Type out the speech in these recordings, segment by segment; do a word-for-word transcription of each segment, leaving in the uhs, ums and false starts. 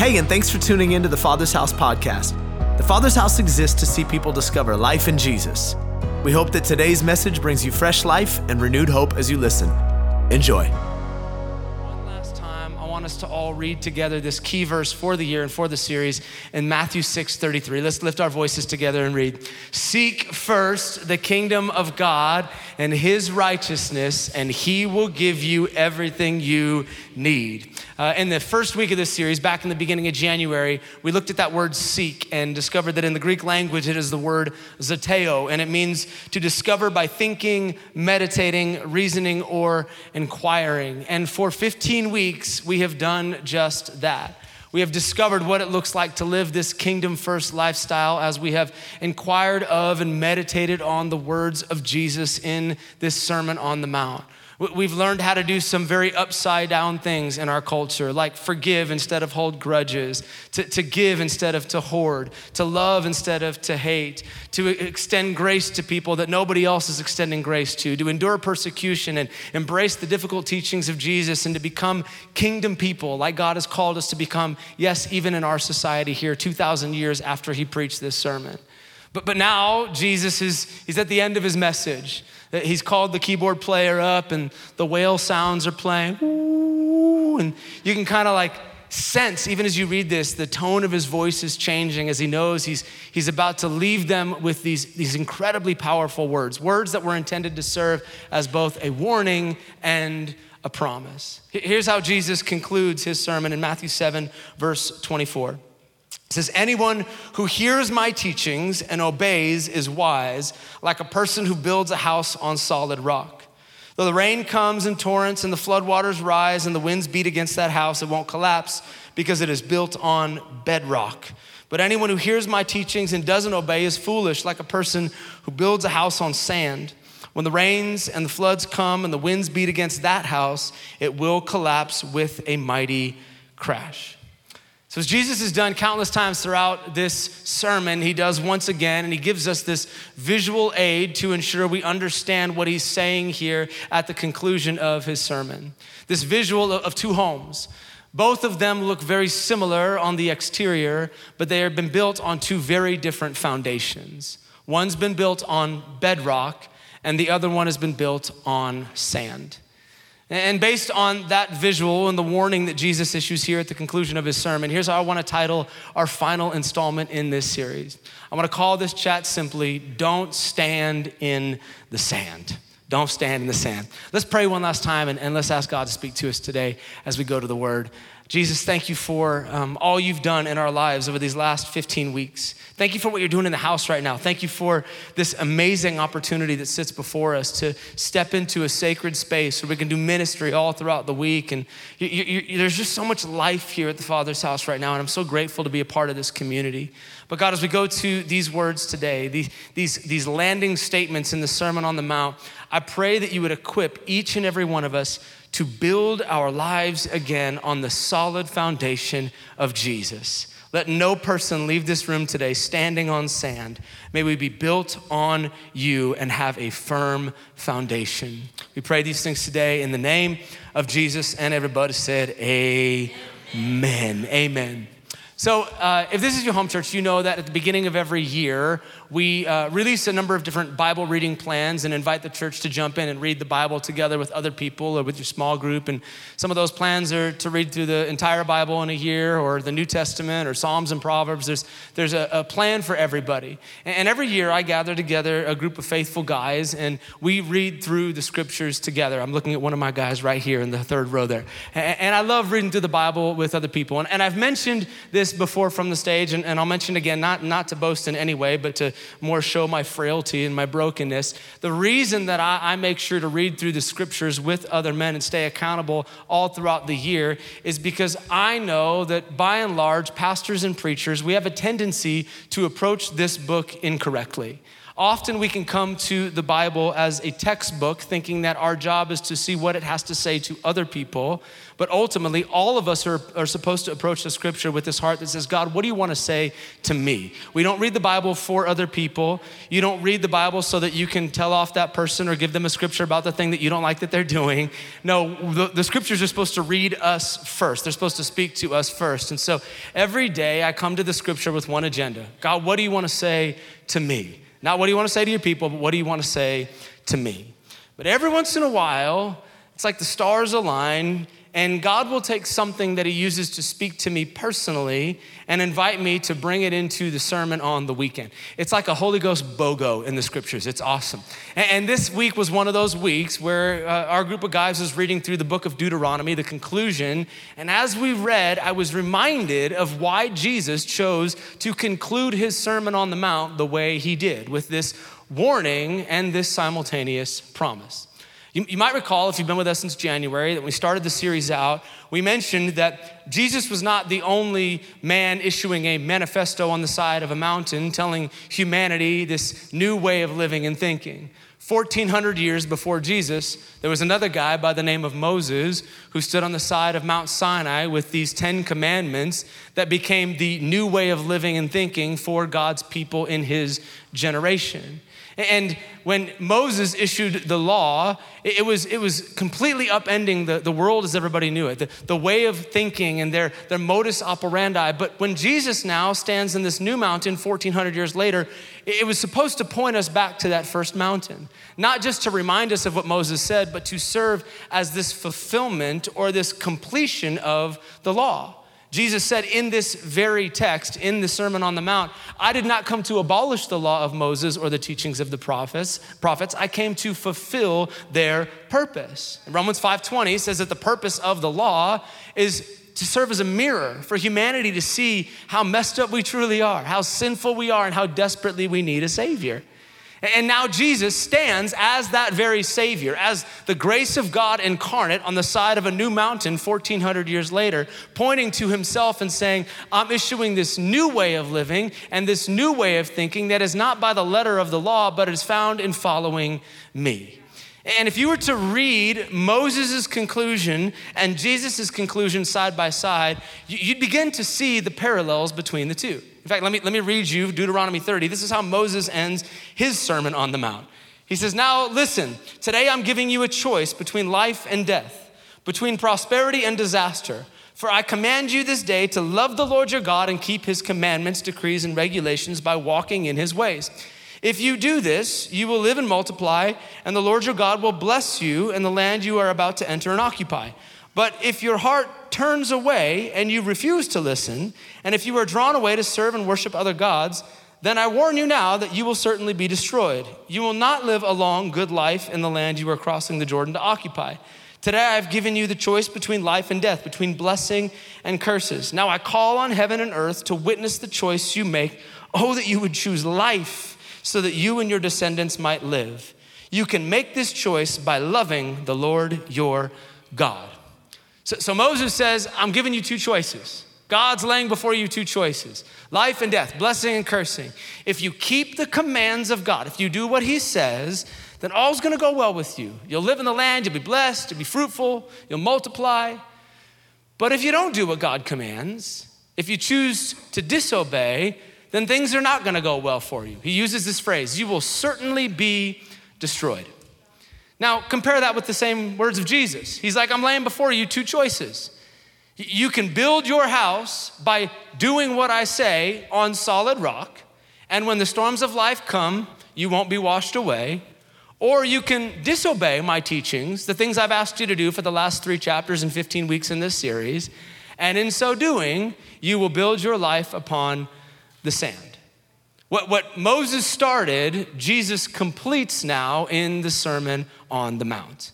Hey, and thanks for tuning in to the Father's House podcast. The Father's House exists to see people discover life in Jesus. We hope that today's message brings you fresh life and renewed hope as you listen. Enjoy. One last time, I want us to all read together this key verse for the year and for the series in Matthew six thirty-three. Let's lift our voices together and read. Seek first the kingdom of God and his righteousness, and he will give you everything you need. Uh, in the first week of this series, back in the beginning of January, we looked at that word seek and discovered that in the Greek language, it is the word zeteo, and it means to discover by thinking, meditating, reasoning, or inquiring. And for fifteen weeks, we have done just that. We have discovered what it looks like to live this kingdom first lifestyle as we have inquired of and meditated on the words of Jesus in this Sermon on the Mount. We've learned how to do some very upside down things in our culture, like forgive instead of hold grudges, to, to give instead of to hoard, to love instead of to hate, to extend grace to people that nobody else is extending grace to, to endure persecution and embrace the difficult teachings of Jesus, and to become kingdom people like God has called us to become, yes, even in our society here two thousand years after he preached this sermon. But, but now Jesus is he's at the end of his message. He's called the keyboard player up and the whale sounds are playing. Ooh, and you can kind of like sense, even as you read this, the tone of his voice is changing as he knows he's he's about to leave them with these, these incredibly powerful words, words that were intended to serve as both a warning and a promise. Here's how Jesus concludes his sermon in Matthew seven, verse twenty-four. It says, anyone who hears my teachings and obeys is wise, like a person who builds a house on solid rock. Though the rain comes in torrents and the floodwaters rise and the winds beat against that house, it won't collapse because it is built on bedrock. But anyone who hears my teachings and doesn't obey is foolish, like a person who builds a house on sand. When the rains and the floods come and the winds beat against that house, it will collapse with a mighty crash. So as Jesus has done countless times throughout this sermon, he does once again, and he gives us this visual aid to ensure we understand what he's saying here at the conclusion of his sermon. This visual of two homes. Both of them look very similar on the exterior, but they have been built on two very different foundations. One's been built on bedrock, and the other one has been built on sand. And based on that visual and the warning that Jesus issues here at the conclusion of his sermon, here's how I want to title our final installment in this series. I want to call this chat simply, Don't Stand in the Sand. Don't stand in the sand. Let's pray one last time and, and let's ask God to speak to us today as we go to the word. Jesus, thank you for um, all you've done in our lives over these last fifteen weeks. Thank you for what you're doing in the house right now. Thank you for this amazing opportunity that sits before us to step into a sacred space where we can do ministry all throughout the week. And you, you, you, there's just so much life here at the Father's house right now, and I'm so grateful to be a part of this community. But God, as we go to these words today, these, these, these landing statements in the Sermon on the Mount, I pray that you would equip each and every one of us to build our lives again on the solid foundation of Jesus. Let no person leave this room today standing on sand. May we be built on you and have a firm foundation. We pray these things today in the name of Jesus, and everybody said, amen. Amen. Amen. So uh, if this is your home church, you know that at the beginning of every year, we uh, release a number of different Bible reading plans and invite the church to jump in and read the Bible together with other people or with your small group. And some of those plans are to read through the entire Bible in a year, or the New Testament, or Psalms and Proverbs. There's, there's a, a plan for everybody. And, and every year I gather together a group of faithful guys and we read through the scriptures together. I'm looking at one of my guys right here in the third row there. And, and I love reading through the Bible with other people. And, and I've mentioned this before from the stage, and, and I'll mention again, not, not to boast in any way, but to more show my frailty and my brokenness. The reason that I, I make sure to read through the scriptures with other men and stay accountable all throughout the year is because I know that by and large, pastors and preachers, we have a tendency to approach this book incorrectly. Often we can come to the Bible as a textbook thinking that our job is to see what it has to say to other people. But ultimately, all of us are, are supposed to approach the scripture with this heart that says, God, what do you want to say to me? We don't read the Bible for other people. You don't read the Bible so that you can tell off that person or give them a scripture about the thing that you don't like that they're doing. No, the, the scriptures are supposed to read us first. They're supposed to speak to us first. And so every day I come to the scripture with one agenda. God, what do you want to say to me? Not what do you want to say to your people, but what do you want to say to me? But every once in a while, it's like the stars align and God will take something that he uses to speak to me personally and invite me to bring it into the sermon on the weekend. It's like a Holy Ghost BOGO in the scriptures. It's awesome. And, and this week was one of those weeks where uh, our group of guys was reading through the book of Deuteronomy, the conclusion. And as we read, I was reminded of why Jesus chose to conclude his Sermon on the Mount the way he did, with this warning and this simultaneous promise. You, you might recall, if you've been with us since January, that when we started the series out, we mentioned that Jesus was not the only man issuing a manifesto on the side of a mountain telling humanity this new way of living and thinking. fourteen hundred years before Jesus, there was another guy by the name of Moses who stood on the side of Mount Sinai with these Ten Commandments that became the new way of living and thinking for God's people in his generation. And when Moses issued the law, it was, it was completely upending the, the world as everybody knew it, the, the way of thinking and their, their modus operandi. But when Jesus now stands in this new mountain fourteen hundred years later, it was supposed to point us back to that first mountain, not just to remind us of what Moses said, but to serve as this fulfillment or this completion of the law. Jesus said in this very text, in the Sermon on the Mount, I did not come to abolish the law of Moses or the teachings of the prophets. Prophets. I came to fulfill their purpose. And Romans five twenty says that the purpose of the law is to serve as a mirror for humanity to see how messed up we truly are, how sinful we are, and how desperately we need a Savior. And now Jesus stands as that very Savior, as the grace of God incarnate on the side of a new mountain fourteen hundred years later, pointing to himself and saying, I'm issuing this new way of living and this new way of thinking that is not by the letter of the law, but is found in following me. And if you were to read Moses' conclusion and Jesus' conclusion side by side, you'd begin to see the parallels between the two. In fact, let me, let me read you Deuteronomy thirty. This is how Moses ends his Sermon on the Mount. He says, now listen, today I'm giving you a choice between life and death, between prosperity and disaster. For I command you this day to love the Lord your God and keep his commandments, decrees, and regulations by walking in his ways. If you do this, you will live and multiply, and the Lord your God will bless you in the land you are about to enter and occupy. But if your heart turns away and you refuse to listen, and if you are drawn away to serve and worship other gods, then I warn you now that you will certainly be destroyed. You will not live a long, good life in the land you are crossing the Jordan to occupy. Today I have given you the choice between life and death, between blessing and curses. Now I call on heaven and earth to witness the choice you make. Oh, that you would choose life so that you and your descendants might live. You can make this choice by loving the Lord your God. So, so Moses says, I'm giving you two choices. God's laying before you two choices, life and death, blessing and cursing. If you keep the commands of God, if you do what he says, then all's gonna go well with you. You'll live in the land, you'll be blessed, you'll be fruitful, you'll multiply. But if you don't do what God commands, if you choose to disobey, then things are not gonna go well for you. He uses this phrase, you will certainly be destroyed. Now, compare that with the same words of Jesus. He's like, I'm laying before you two choices. You can build your house by doing what I say on solid rock, and when the storms of life come, you won't be washed away. Or you can disobey my teachings, the things I've asked you to do for the last three chapters and fifteen weeks in this series, and in so doing, you will build your life upon the sand. What, what Moses started, Jesus completes now in the Sermon on the Mount.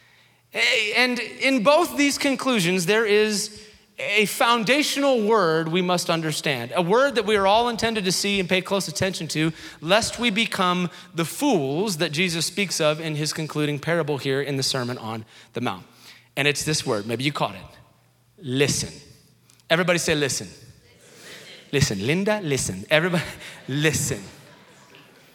And in both these conclusions, there is a foundational word we must understand, a word that we are all intended to see and pay close attention to, lest we become the fools that Jesus speaks of in his concluding parable here in the Sermon on the Mount. And it's this word, maybe you caught it, listen. Everybody say listen. Listen, Linda, listen. Everybody, listen.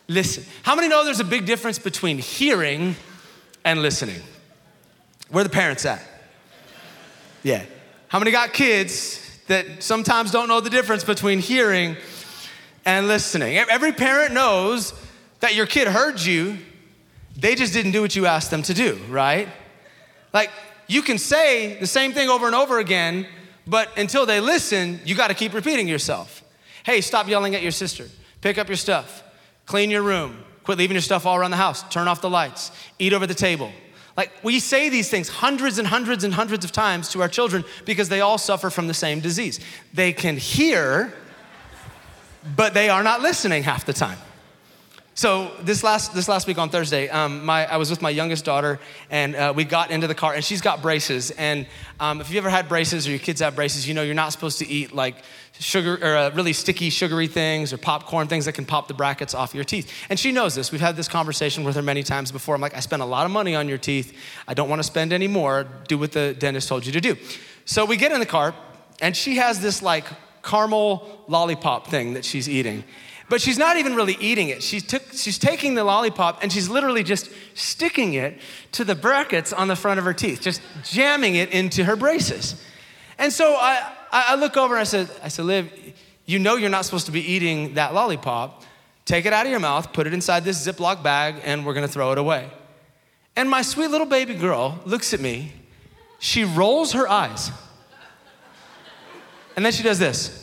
listen. How many know there's a big difference between hearing and listening? Where are the parents at? Yeah. How many got kids that sometimes don't know the difference between hearing and listening? Every parent knows that your kid heard you, they just didn't do what you asked them to do, right? Like, you can say the same thing over and over again, but until they listen, you gotta keep repeating yourself. Hey, stop yelling at your sister. Pick up your stuff. Clean your room. Quit leaving your stuff all around the house. Turn off the lights. Eat over the table. Like, we say these things hundreds and hundreds and hundreds of times to our children because they all suffer from the same disease. They can hear, but they are not listening half the time. So this last this last week on Thursday, um, my I was with my youngest daughter, and uh, we got into the car, and she's got braces. And um, if you ever had braces or your kids have braces, you know you're not supposed to eat like sugar or uh, really sticky, sugary things or popcorn, things that can pop the brackets off your teeth. And she knows this. We've had this conversation with her many times before. I'm like, I spent a lot of money on your teeth. I don't want to spend any more. Do what the dentist told you to do. So we get in the car, and she has this like caramel lollipop thing that she's eating. But she's not even really eating it. She's, took, she's taking the lollipop and she's literally just sticking it to the brackets on the front of her teeth, just jamming it into her braces. And so I, I look over and I said, I said, Liv, you know you're not supposed to be eating that lollipop. Take it out of your mouth, put it inside this Ziploc bag, and we're gonna throw it away. And my sweet little baby girl looks at me. She rolls her eyes. And then she does this.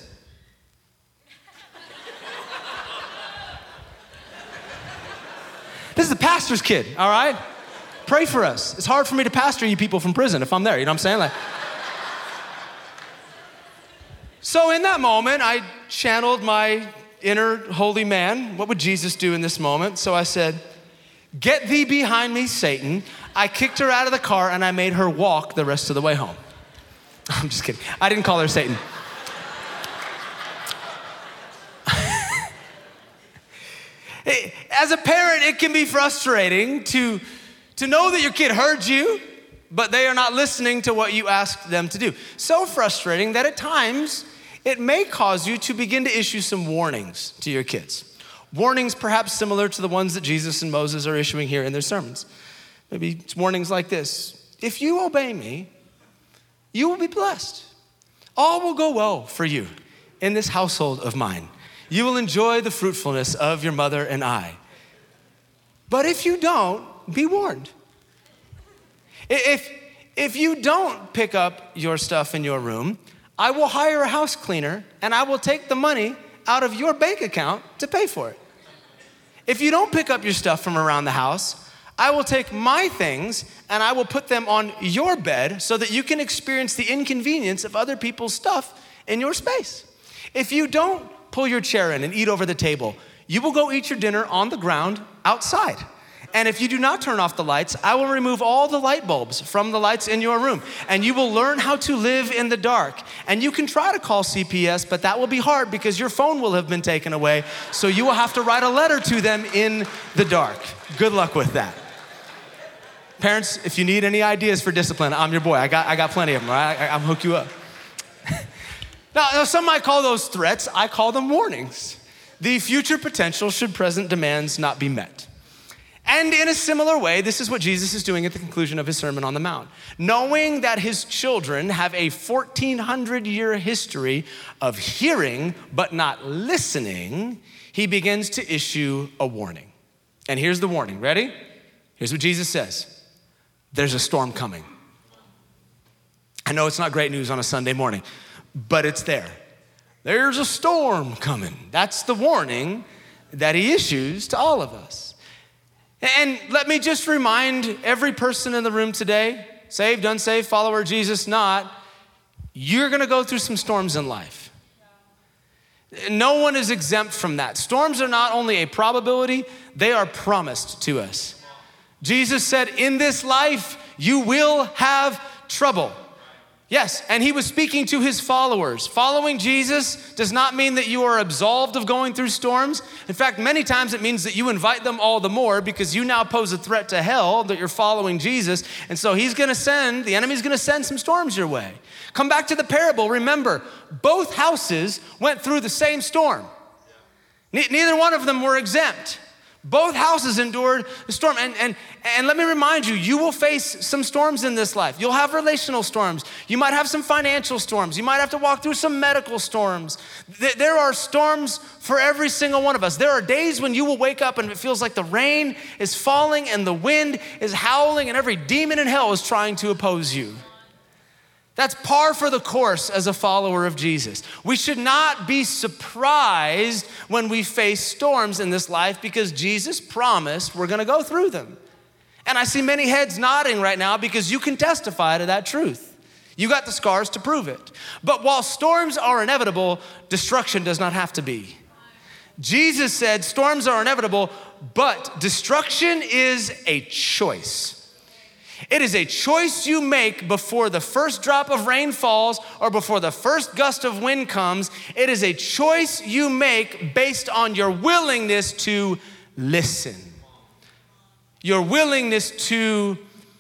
This is a pastor's kid, all right? Pray for us. It's hard for me to pastor you people from prison if I'm there, you know what I'm saying? Like, so in that moment, I channeled my inner holy man. What would Jesus do in this moment? So I said, get thee behind me, Satan. I kicked her out of the car and I made her walk the rest of the way home. I'm just kidding. I didn't call her Satan. As a parent, it can be frustrating to, to know that your kid heard you, but they are not listening to what you asked them to do. So frustrating that at times, it may cause you to begin to issue some warnings to your kids. Warnings perhaps similar to the ones that Jesus and Moses are issuing here in their sermons. Maybe it's warnings like this. If you obey me, you will be blessed. All will go well for you in this household of mine. You will enjoy the fruitfulness of your mother and I. But if you don't, be warned. If, if you don't pick up your stuff in your room, I will hire a house cleaner and I will take the money out of your bank account to pay for it. If you don't pick up your stuff from around the house, I will take my things and I will put them on your bed so that you can experience the inconvenience of other people's stuff in your space. If you don't pull your chair in and eat over the table, you will go eat your dinner on the ground outside. And if you do not turn off the lights, I will remove all the light bulbs from the lights in your room. And you will learn how to live in the dark. And you can try to call C P S, but that will be hard because your phone will have been taken away. So you will have to write a letter to them in the dark. Good luck with that. Parents, if you need any ideas for discipline, I'm your boy. I got, I got plenty of them, right? I, I'll hook you up. Now, now, some might call those threats. I call them warnings. The future potential should present demands not be met. And in a similar way, this is what Jesus is doing at the conclusion of his Sermon on the Mount. Knowing that his children have a fourteen hundred year history of hearing but not listening, he begins to issue a warning. And here's the warning. Ready? Here's what Jesus says. There's a storm coming. I know it's not great news on a Sunday morning, but it's there. There's a storm coming. That's the warning that he issues to all of us. And let me just remind every person in the room today, saved, unsaved, follower of Jesus, not, you're gonna go through some storms in life. No one is exempt from that. Storms are not only a probability, they are promised to us. Jesus said, in this life, you will have trouble. Yes, and he was speaking to his followers. Following Jesus does not mean that you are absolved of going through storms. In fact, many times it means that you invite them all the more because you now pose a threat to hell that you're following Jesus. And so he's gonna send, the enemy's gonna send some storms your way. Come back to the parable. Remember, both houses went through the same storm. Ne- neither one of them were exempt. Both houses endured the storm. And, and, and let me remind you, you will face some storms in this life. You'll have relational storms. You might have some financial storms. You might have to walk through some medical storms. There are storms for every single one of us. There are days when you will wake up and it feels like the rain is falling and the wind is howling and every demon in hell is trying to oppose you. That's par for the course as a follower of Jesus. We should not be surprised when we face storms in this life because Jesus promised we're gonna go through them. And I see many heads nodding right now because you can testify to that truth. You got the scars to prove it. But while storms are inevitable, destruction does not have to be. Jesus said storms are inevitable, but destruction is a choice. It is a choice you make before the first drop of rain falls or before the first gust of wind comes. It is a choice you make based on your willingness to listen, your willingness to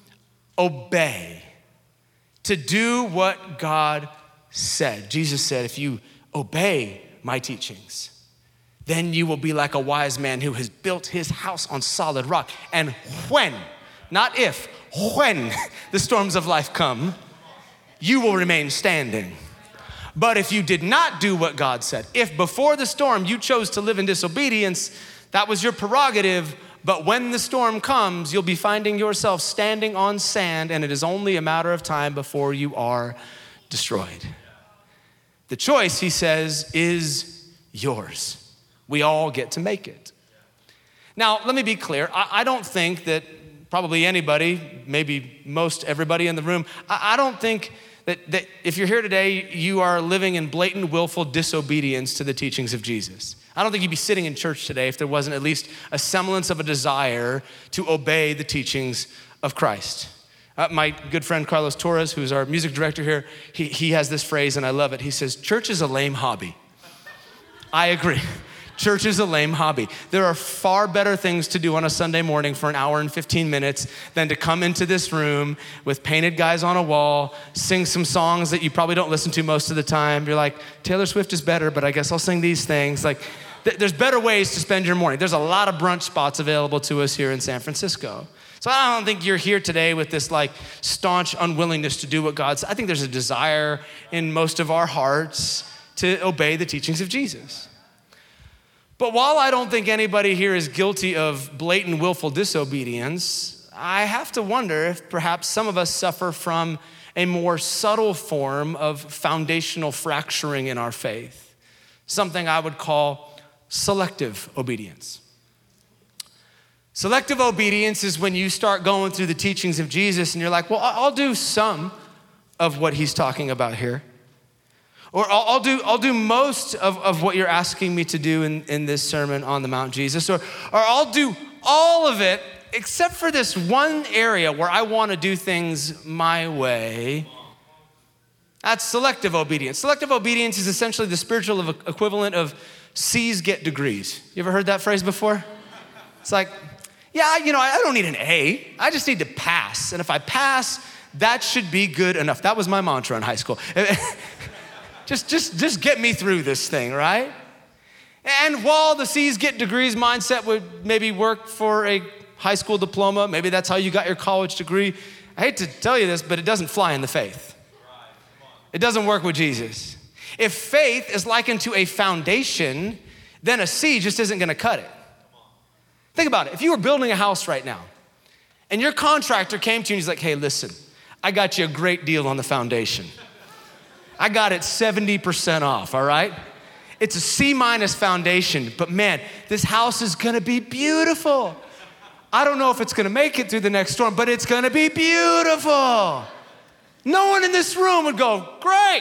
obey, to do what God said. Jesus said, if you obey my teachings, then you will be like a wise man who has built his house on solid rock. And when, not if, when the storms of life come, you will remain standing. But if you did not do what God said, if before the storm you chose to live in disobedience, that was your prerogative. But when the storm comes, you'll be finding yourself standing on sand, and it is only a matter of time before you are destroyed. The choice, he says, is yours. We all get to make it. Now, let me be clear. I, I don't think that probably anybody, maybe most everybody in the room, I, I don't think that, that if you're here today, you are living in blatant, willful disobedience to the teachings of Jesus. I don't think you'd be sitting in church today if there wasn't at least a semblance of a desire to obey the teachings of Christ. Uh, my good friend Carlos Torres, who's our music director here, he, he has this phrase and I love it. He says, church is a lame hobby. I agree. Church is a lame hobby. There are far better things to do on a Sunday morning for an hour and fifteen minutes than to come into this room with painted guys on a wall, sing some songs that you probably don't listen to most of the time. You're like, Taylor Swift is better, but I guess I'll sing these things. Like, th- there's better ways to spend your morning. There's a lot of brunch spots available to us here in San Francisco. So I don't think you're here today with this like staunch unwillingness to do what God said. I think there's a desire in most of our hearts to obey the teachings of Jesus. But while I don't think anybody here is guilty of blatant willful disobedience, I have to wonder if perhaps some of us suffer from a more subtle form of foundational fracturing in our faith, something I would call selective obedience. Selective obedience is when you start going through the teachings of Jesus and you're like, well, I'll do some of what he's talking about here. Or I'll, I'll do I'll do most of, of what you're asking me to do in, in this Sermon on the Mount, Jesus. Or, or I'll do all of it except for this one area where I want to do things my way. That's selective obedience. Selective obedience is essentially the spiritual equivalent of C's get degrees. You ever heard that phrase before? It's like, yeah, you know, I don't need an A. I just need to pass. And if I pass, that should be good enough. That was my mantra in high school. Just, just, just get me through this thing, right? And while the C's get degrees mindset would maybe work for a high school diploma, maybe that's how you got your college degree. I hate to tell you this, but it doesn't fly in the faith. It doesn't work with Jesus. If faith is likened to a foundation, then a C just isn't gonna cut it. Think about it. If you were building a house right now and your contractor came to you and he's like, hey, listen, I got you a great deal on the foundation. I got it seventy percent off, all right? It's a C minus foundation, but man, this house is gonna be beautiful. I don't know if it's gonna make it through the next storm, but it's gonna be beautiful. No one in this room would go, great.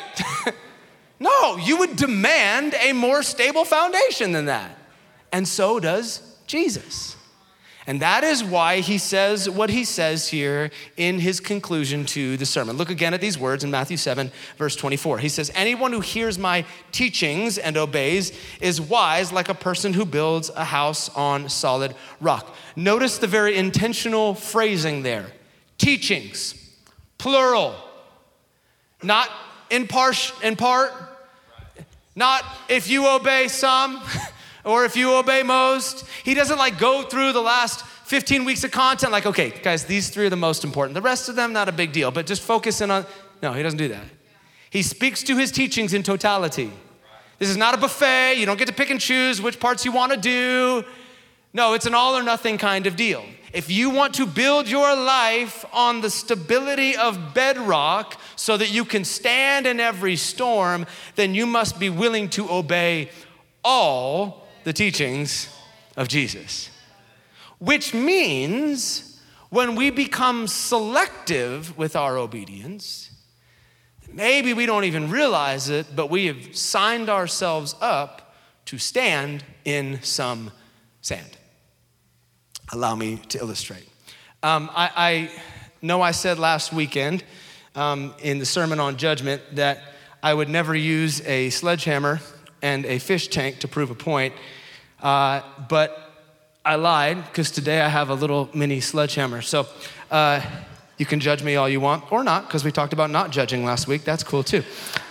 No, you would demand a more stable foundation than that. And so does Jesus. And that is why he says what he says here in his conclusion to the sermon. Look again at these words in Matthew seven, verse twenty-four. He says, anyone who hears my teachings and obeys is wise like a person who builds a house on solid rock. Notice the very intentional phrasing there. Teachings, plural, not in part, in part, not if you obey some, Or if you obey most, he doesn't like go through the last fifteen weeks of content like, okay, guys, these three are the most important. The rest of them, not a big deal, but just focus in on, no, he doesn't do that. He speaks to his teachings in totality. This is not a buffet. You don't get to pick and choose which parts you want to do. No, it's an all or nothing kind of deal. If you want to build your life on the stability of bedrock so that you can stand in every storm, then you must be willing to obey all the teachings of Jesus. Which means when we become selective with our obedience, maybe we don't even realize it, but we have signed ourselves up to stand in some sand. Allow me to illustrate. Um, I, I know I said last weekend um, in the Sermon on Judgment that I would never use a sledgehammer and a fish tank to prove a point, uh, but I lied because today I have a little mini sledgehammer. So uh, you can judge me all you want or not, because we talked about not judging last week. That's cool too.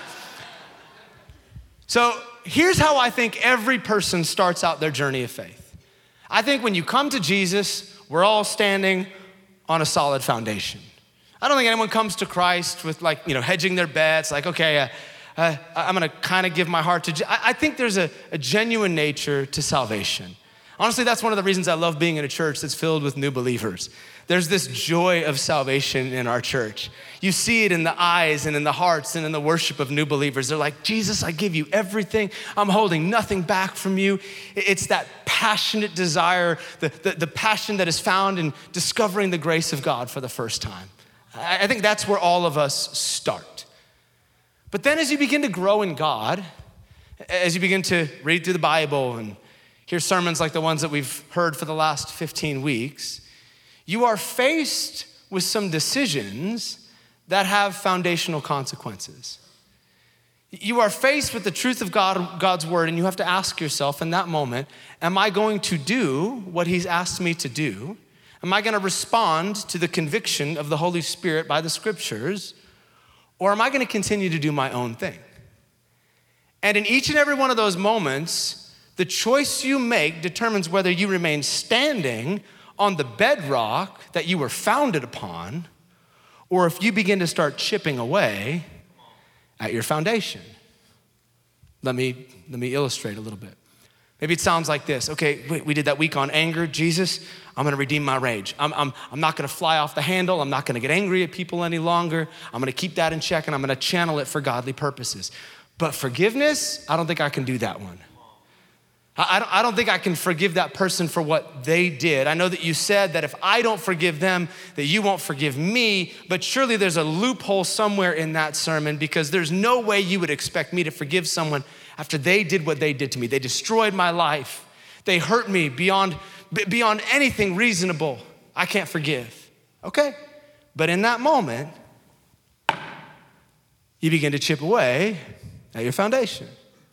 So here's how I think every person starts out their journey of faith. I think when you come to Jesus, we're all standing on a solid foundation. I don't think anyone comes to Christ with like, you know, hedging their bets, like, okay, uh, uh, I'm gonna kind of give my heart to, Je-. I, I think there's a, a genuine nature to salvation. Honestly, that's one of the reasons I love being in a church that's filled with new believers. There's this joy of salvation in our church. You see it in the eyes and in the hearts and in the worship of new believers. They're like, Jesus, I give you everything. I'm holding nothing back from you. It's that passionate desire, the, the, the passion that is found in discovering the grace of God for the first time. I, I think that's where all of us start. But then as you begin to grow in God, as you begin to read through the Bible and hear sermons like the ones that we've heard for the last fifteen weeks, you are faced with some decisions that have foundational consequences. You are faced with the truth of God, God's word, and you have to ask yourself in that moment, am I going to do what he's asked me to do? Am I gonna respond to the conviction of the Holy Spirit by the scriptures? Or am I gonna continue to do my own thing? And in each and every one of those moments, the choice you make determines whether you remain standing on the bedrock that you were founded upon, or if you begin to start chipping away at your foundation. Let me, let me illustrate a little bit. Maybe it sounds like this. Okay, we, we did that week on anger. Jesus, I'm gonna redeem my rage. I'm, I'm, I'm not gonna fly off the handle. I'm not gonna get angry at people any longer. I'm gonna keep that in check and I'm gonna channel it for godly purposes. But forgiveness, I don't think I can do that one. I don't think I can forgive that person for what they did. I know that you said that if I don't forgive them, that you won't forgive me, but surely there's a loophole somewhere in that sermon, because there's no way you would expect me to forgive someone after they did what they did to me. They destroyed my life. They hurt me beyond, beyond anything reasonable. I can't forgive. Okay, but in that moment, you begin to chip away at your foundation.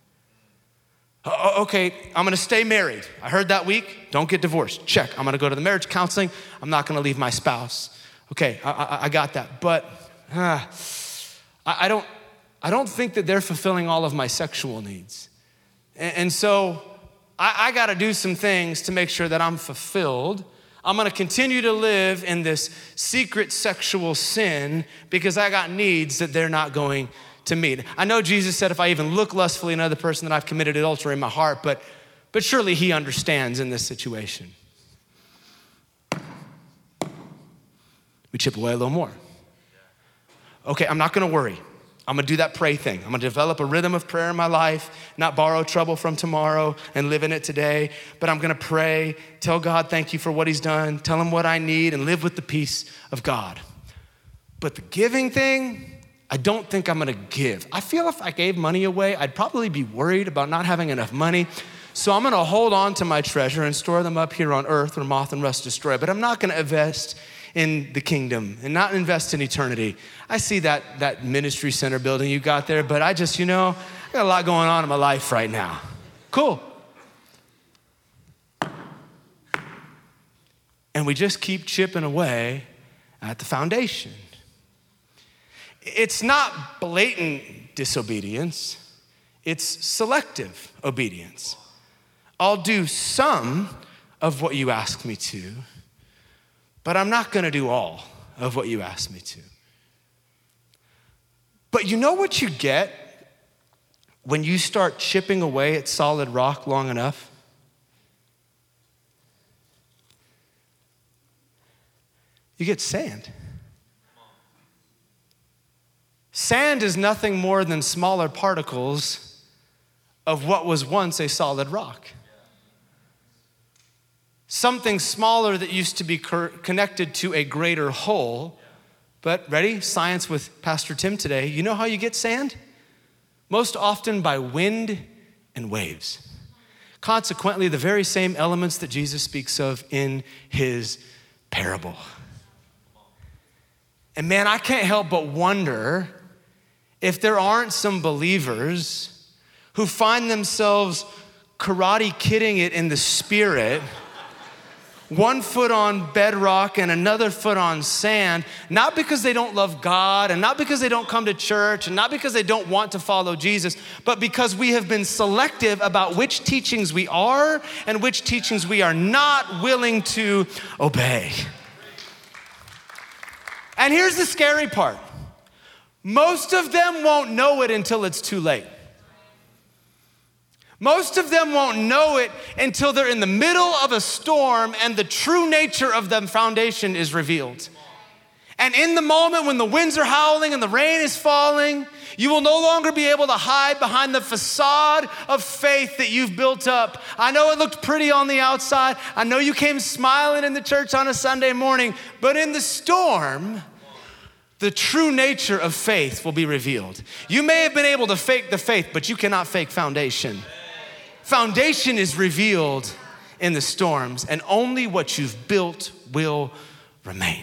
Okay, I'm gonna stay married. I heard that week, don't get divorced. Check, I'm gonna go to the marriage counseling. I'm not gonna leave my spouse. Okay, I, I, I got that. But uh, I, I, don't, I don't think that they're fulfilling all of my sexual needs. And, and so I, I gotta do some things to make sure that I'm fulfilled. I'm gonna continue to live in this secret sexual sin because I got needs that they're not going to meet. I know Jesus said if I even look lustfully at another person, that I've committed adultery in my heart, but, but surely he understands in this situation. We chip away a little more. Okay, I'm not gonna worry. I'm gonna do that pray thing. I'm gonna develop a rhythm of prayer in my life, not borrow trouble from tomorrow and live in it today, but I'm gonna pray, tell God thank you for what he's done, tell him what I need, and live with the peace of God. But the giving thing, I don't think I'm gonna give. I feel if I gave money away, I'd probably be worried about not having enough money. So I'm gonna hold on to my treasure and store them up here on earth where moth and rust destroy. But I'm not gonna invest in the kingdom and not invest in eternity. I see that, that ministry center building you got there, but I just, you know, I got a lot going on in my life right now. Cool. And we just keep chipping away at the foundation. It's not blatant disobedience, it's selective obedience. I'll do some of what you ask me to, but I'm not gonna do all of what you ask me to. But you know what you get when you start chipping away at solid rock long enough? You get sand. Sand is nothing more than smaller particles of what was once a solid rock. Something smaller that used to be connected to a greater whole. But ready? Science with Pastor Tim today. You know how you get sand? Most often by wind and waves. Consequently, the very same elements that Jesus speaks of in his parable. And man, I can't help but wonder if there aren't some believers who find themselves karate kidding it in the spirit, one foot on bedrock and another foot on sand, not because they don't love God and not because they don't come to church and not because they don't want to follow Jesus, but because we have been selective about which teachings we are and which teachings we are not willing to obey. And here's the scary part. Most of them won't know it until it's too late. Most of them won't know it until they're in the middle of a storm and the true nature of the foundation is revealed. And in the moment when the winds are howling and the rain is falling, you will no longer be able to hide behind the facade of faith that you've built up. I know it looked pretty on the outside. I know you came smiling in the church on a Sunday morning, but in the storm, the true nature of faith will be revealed. You may have been able to fake the faith, but you cannot fake foundation. Foundation is revealed in the storms, and only what you've built will remain.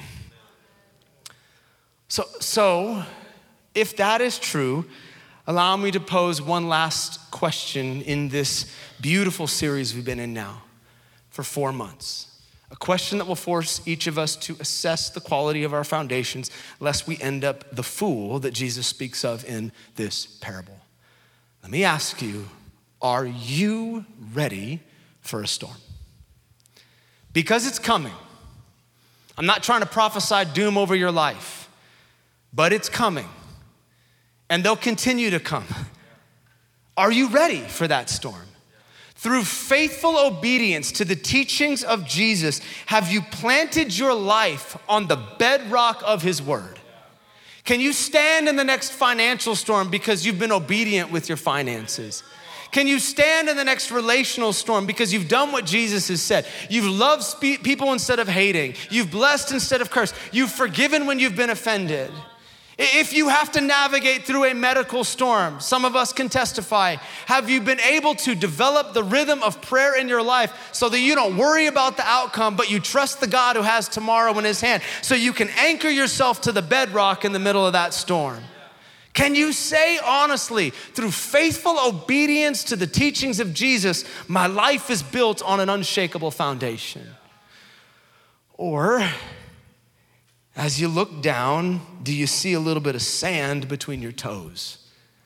So, so if that is true, allow me to pose one last question in this beautiful series we've been in now for four months. A question that will force each of us to assess the quality of our foundations, lest we end up the fool that Jesus speaks of in this parable. Let me ask you, are you ready for a storm? Because it's coming. I'm not trying to prophesy doom over your life, but it's coming. And they'll continue to come. Are you ready for that storm? Through faithful obedience to the teachings of Jesus, have you planted your life on the bedrock of his word? Can you stand in the next financial storm because you've been obedient with your finances? Can you stand in the next relational storm because you've done what Jesus has said? You've loved spe- people instead of hating. You've blessed instead of cursed. You've forgiven when you've been offended. If you have to navigate through a medical storm, some of us can testify, have you been able to develop the rhythm of prayer in your life so that you don't worry about the outcome, but you trust the God who has tomorrow in his hand so you can anchor yourself to the bedrock in the middle of that storm? Can you say honestly, through faithful obedience to the teachings of Jesus, my life is built on an unshakable foundation? Or, as you look down, do you see a little bit of sand between your toes?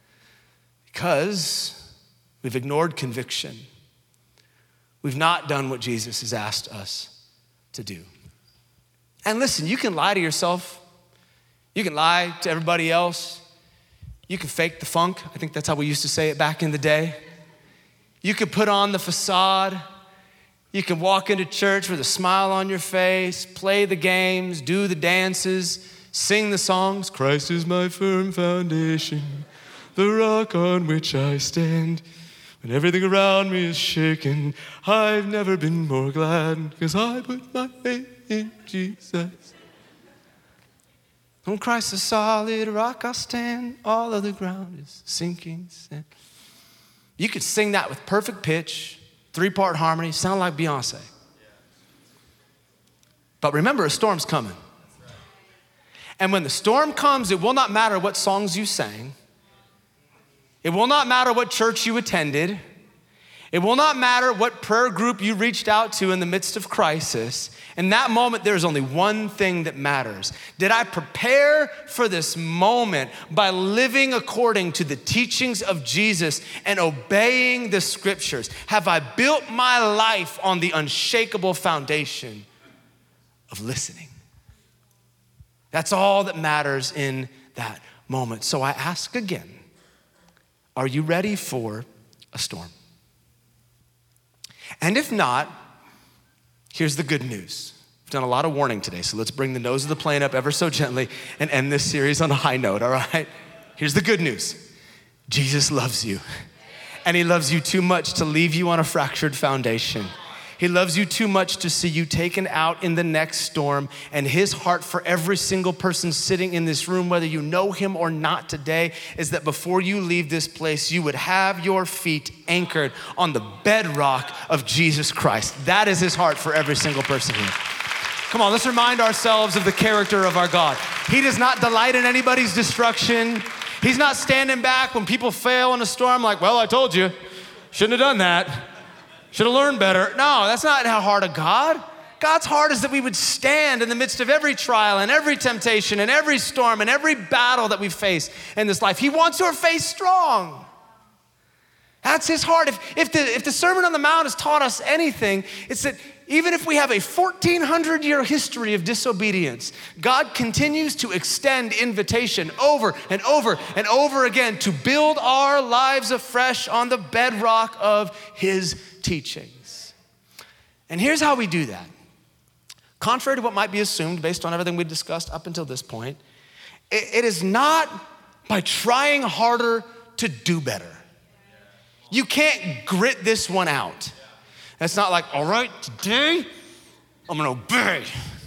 Because we've ignored conviction. We've not done what Jesus has asked us to do. And listen, you can lie to yourself. You can lie to everybody else. You can fake the funk. I think that's how we used to say it back in the day. You can put on the facade. You can walk into church with a smile on your face, play the games, do the dances, sing the songs. Christ is my firm foundation, the rock on which I stand. When everything around me is shaking, I've never been more glad because I put my faith in Jesus. On Christ the solid rock I stand, all of the ground is sinking sand. You could sing that with perfect pitch, three-part harmony, sound like Beyonce. But remember, a storm's coming. And when the storm comes, it will not matter what songs you sang. It will not matter what church you attended. It will not matter what prayer group you reached out to in the midst of crisis. In that moment, there's only one thing that matters. Did I prepare for this moment by living according to the teachings of Jesus and obeying the scriptures? Have I built my life on the unshakable foundation of listening? That's all that matters in that moment. So I ask again, are you ready for a storm? And if not, here's the good news. We've done a lot of warning today, so let's bring the nose of the plane up ever so gently and end this series on a high note, all right? Here's the good news. Jesus loves you, and he loves you too much to leave you on a fractured foundation. He loves you too much to see you taken out in the next storm, and his heart for every single person sitting in this room, whether you know him or not today, is that before you leave this place, you would have your feet anchored on the bedrock of Jesus Christ. That is his heart for every single person here. Come on, let's remind ourselves of the character of our God. He does not delight in anybody's destruction. He's not standing back when people fail in a storm like, well, I told you, shouldn't have done that. Should have learned better. No, that's not how heart of God. God's heart is that we would stand in the midst of every trial and every temptation and every storm and every battle that we face in this life. He wants your faith strong. That's his heart. If, if, the, if the Sermon on the Mount has taught us anything, it's that even if we have a fourteen hundred year history of disobedience, God continues to extend invitation over and over and over again to build our lives afresh on the bedrock of his teachings. And here's how we do that. Contrary to what might be assumed based on everything we've discussed up until this point, it, it is not by trying harder to do better. You can't grit this one out. It's not like, all right, today, I'm gonna obey.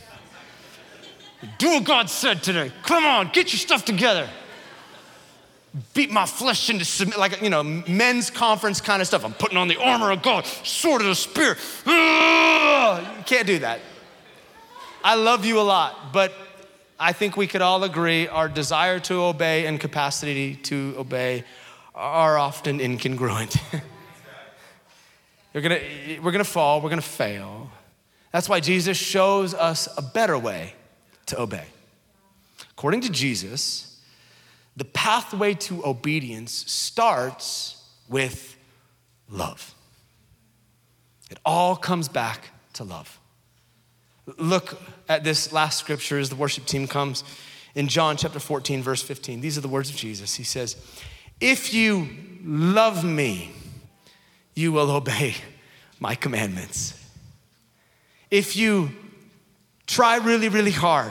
Do what God said today. Come on, get your stuff together. Beat my flesh into submit, like, you know, men's conference kind of stuff. I'm putting on the armor of God, sword of the Spirit. You can't do that. I love you a lot, but I think we could all agree our desire to obey and capacity to obey are often incongruent. You're gonna, we're gonna fall, we're gonna fail. That's why Jesus shows us a better way to obey. According to Jesus, the pathway to obedience starts with love. It all comes back to love. Look at this last scripture as the worship team comes in John chapter fourteen, verse fifteen. These are the words of Jesus. He says, if you love me, you will obey my commandments. If you try really, really hard,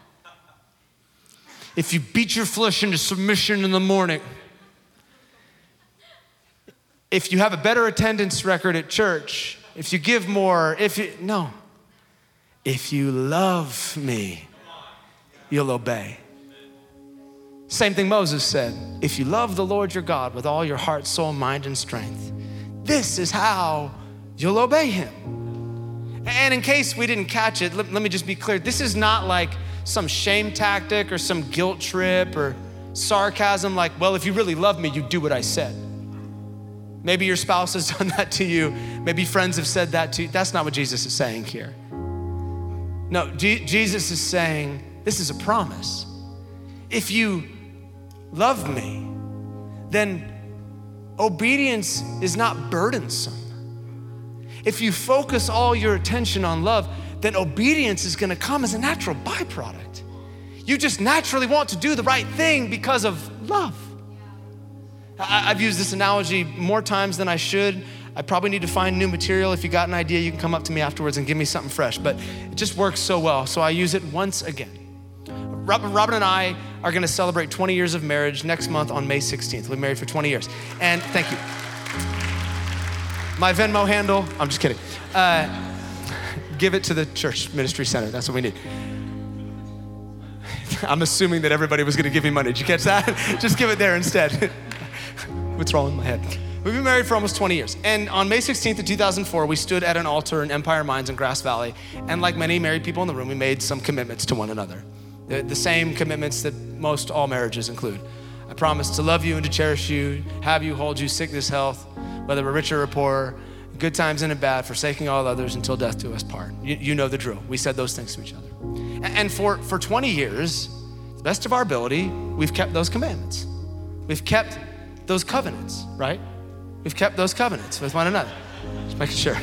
if you beat your flesh into submission in the morning, if you have a better attendance record at church, if you give more, if you, no. If you love me, you'll obey. Same thing Moses said. If you love the Lord your God with all your heart, soul, mind, and strength, this is how you'll obey him. And in case we didn't catch it, let, let me just be clear. This is not like some shame tactic or some guilt trip or sarcasm like, well, if you really love me, you do what I said. Maybe your spouse has done that to you. Maybe friends have said that to you. That's not what Jesus is saying here. No, G- Jesus is saying, this is a promise. If you love me, then obedience is not burdensome. If you focus all your attention on love, then obedience is gonna come as a natural byproduct. You just naturally want to do the right thing because of love. I, I've used this analogy more times than I should. I probably need to find new material. If you got an idea, you can come up to me afterwards and give me something fresh, but it just works so well, so I use it once again. Robin, Robin and I are gonna celebrate twenty years of marriage next month on May sixteenth. We've been married for twenty years, and thank you. My Venmo handle, I'm just kidding. Uh, give it to the church ministry center, that's what we need. I'm assuming that everybody was gonna give me money. Did you catch that? Just give it there instead. What's wrong with my head? We've been married for almost twenty years. And on May sixteenth of two thousand four, we stood at an altar in Empire Mines in Grass Valley. And like many married people in the room, we made some commitments to one another. The, the same commitments that most all marriages include. I promise to love you and to cherish you, have you, hold you, sickness, health, whether we're rich or poor, good times and in bad, forsaking all others until death do us part. You, you know the drill. We said those things to each other. And for, for twenty years, to the best of our ability, we've kept those commandments. We've kept those covenants, right? We've kept those covenants with one another. Just making sure.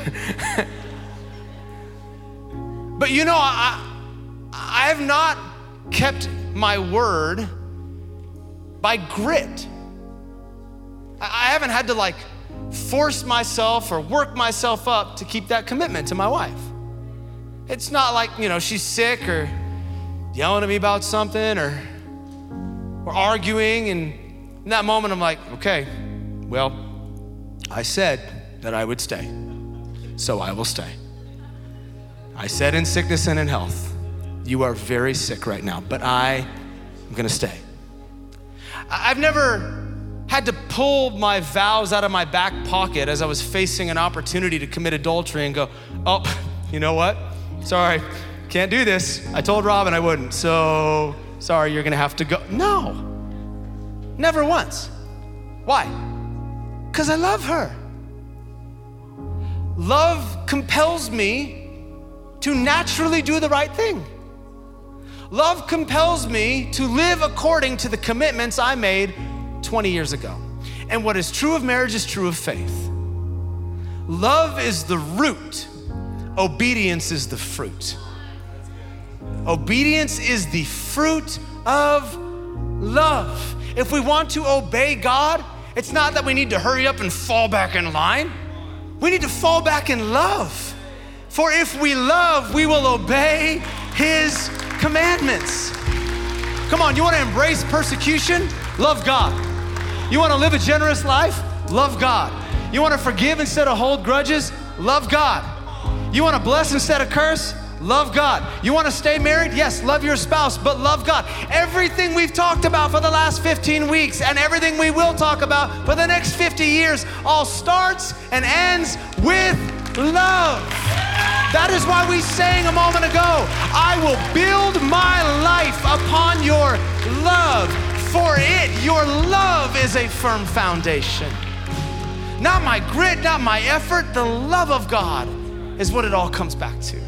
But you know, I, I have not kept my word by grit. I haven't had to like force myself or work myself up to keep that commitment to my wife. It's not like, you know, she's sick or yelling at me about something or we're arguing, and in that moment I'm like, okay, well, I said that I would stay, so I will stay. I said in sickness and in health, you are very sick right now, but I am gonna stay. I've never had to pull my vows out of my back pocket as I was facing an opportunity to commit adultery and go, oh, you know what? Sorry, can't do this. I told Robin I wouldn't, so sorry, you're gonna have to go. No, never once. Why? Because I love her. Love compels me to naturally do the right thing. Love compels me to live according to the commitments I made twenty years ago. And what is true of marriage is true of faith. Love is the root. Obedience is the fruit. Obedience is the fruit of love. If we want to obey God, it's not that we need to hurry up and fall back in line. We need to fall back in love. For if we love, we will obey his commandments. Come on, you wanna embrace persecution? Love God. You wanna live a generous life? Love God. You wanna forgive instead of hold grudges? Love God. You wanna bless instead of curse? Love God. You wanna stay married? Yes, love your spouse, but love God. Everything we've talked about for the last fifteen weeks and everything we will talk about for the next fifty years all starts and ends with love. That is why we sang a moment ago, I will build my life upon your love. For it, your love is a firm foundation. Not my grit, not my effort, the love of God is what it all comes back to.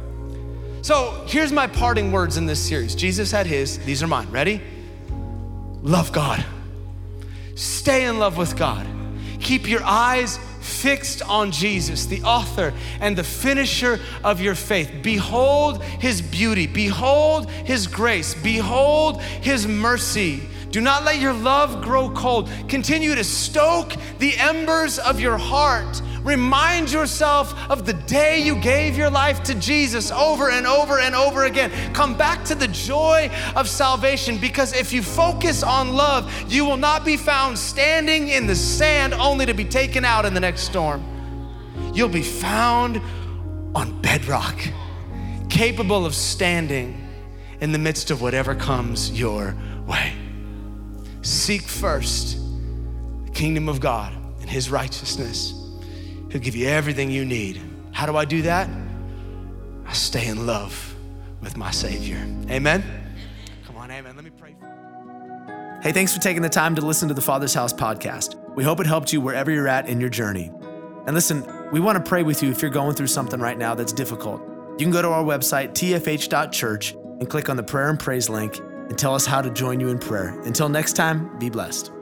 So here's my parting words in this series. Jesus had his, these are mine. Ready? Love God. Stay in love with God. Keep your eyes fixed on Jesus, the author and the finisher of your faith. Behold his beauty, behold his grace, behold his mercy. Do not let your love grow cold. Continue to stoke the embers of your heart. Remind yourself of the day you gave your life to Jesus over and over and over again. Come back to the joy of salvation, because if you focus on love, you will not be found standing in the sand only to be taken out in the next storm. You'll be found on bedrock, capable of standing in the midst of whatever comes your way. Seek first the kingdom of God and his righteousness. He'll give you everything you need. How do I do that? I stay in love with my Savior. Amen? Come on, amen. Let me pray for you. Hey, thanks for taking the time to listen to the Father's House podcast. We hope it helped you wherever you're at in your journey. And listen, we want to pray with you if you're going through something right now that's difficult. You can go to our website, t f h dot church, and click on the prayer and praise link and tell us how to join you in prayer. Until next time, be blessed.